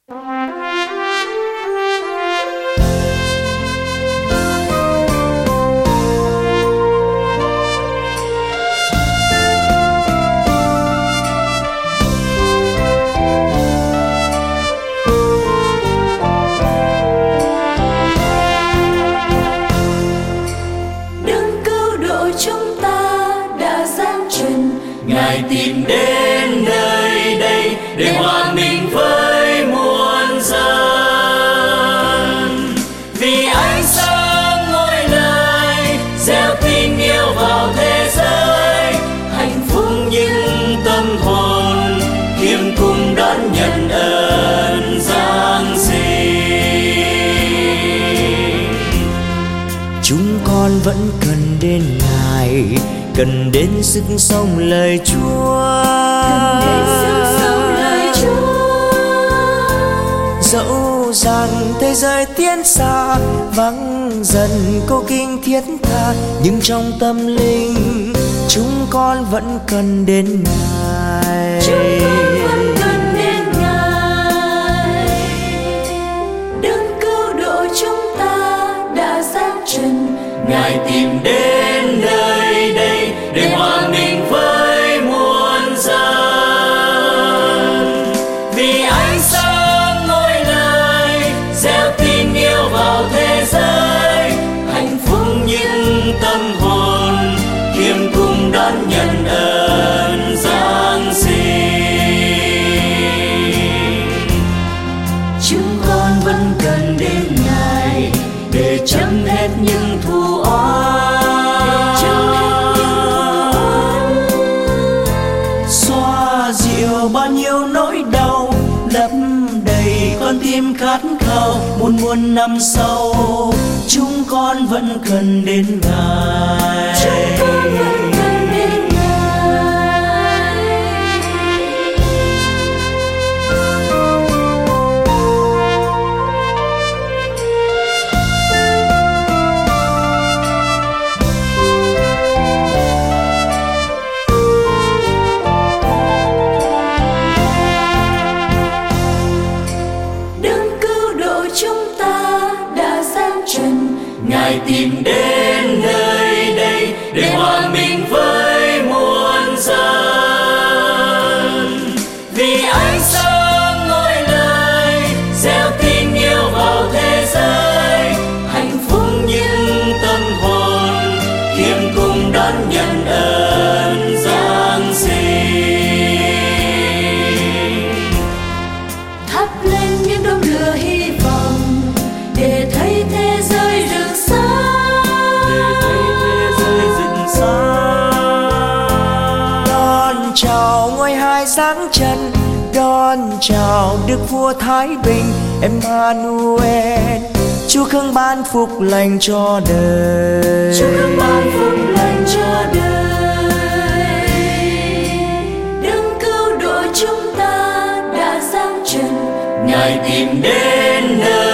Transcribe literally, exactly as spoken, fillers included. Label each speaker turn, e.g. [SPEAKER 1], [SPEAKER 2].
[SPEAKER 1] Ngài tìm đến nơi đây để hòa mình với muôn dân. Vì ánh sáng ngôi này gieo tình yêu vào thế giới, hạnh phúc những tâm hồn khiêm cung đón nhận ơn Giáng sinh.
[SPEAKER 2] Chúng con vẫn cần đến Ngài, cần đến sức sống lời Chúa,
[SPEAKER 1] cần đến sức sống lời Chúa.
[SPEAKER 2] Dẫu rằng thế giới tiến xa vắng dần câu kinh thiết tha, nhưng trong tâm linh chúng con vẫn cần đến Ngài.
[SPEAKER 1] Chúng con vẫn cần đến Ngài. Đấng cứu độ chúng ta đã giáng trần, Ngài tìm đến nơi đây để hòa mình với muôn dân. Vì ánh sáng ngôi này gieo tình yêu vào thế giới, hạnh phúc những tâm hồn khiêm cung đón nhận ơn Giáng sinh. Chúng con vẫn cần đến Ngài để chấm hết những thù oán,
[SPEAKER 2] xoa dịu bao nhiêu nỗi đau, lấp đầy con tim khát khao muôn muôn năm sau. Chúng con vẫn cần đến Ngài.
[SPEAKER 1] Chúng con vẫn cần đến Ngài. Ngài tìm đến nơi đây để hòa mình với muôn dân. Vì ánh sáng ngôi này gieo tình yêu vào thế giới, hạnh phúc những tâm hồn khiêm cung đón nhận ơn Giáng sinh. Thắp lên những đốm lửa hy vọng để thấy thế giới rực
[SPEAKER 2] chào ngôi hai sáng chân, đón chào Đức Vua Thái Bình Emmanuel. Chúa khâng ban phúc lành cho đời,
[SPEAKER 1] Chúa khâng ban phúc lành cho đời. Đấng cứu độ chúng ta đã giáng trần, Ngài tìm đến nơi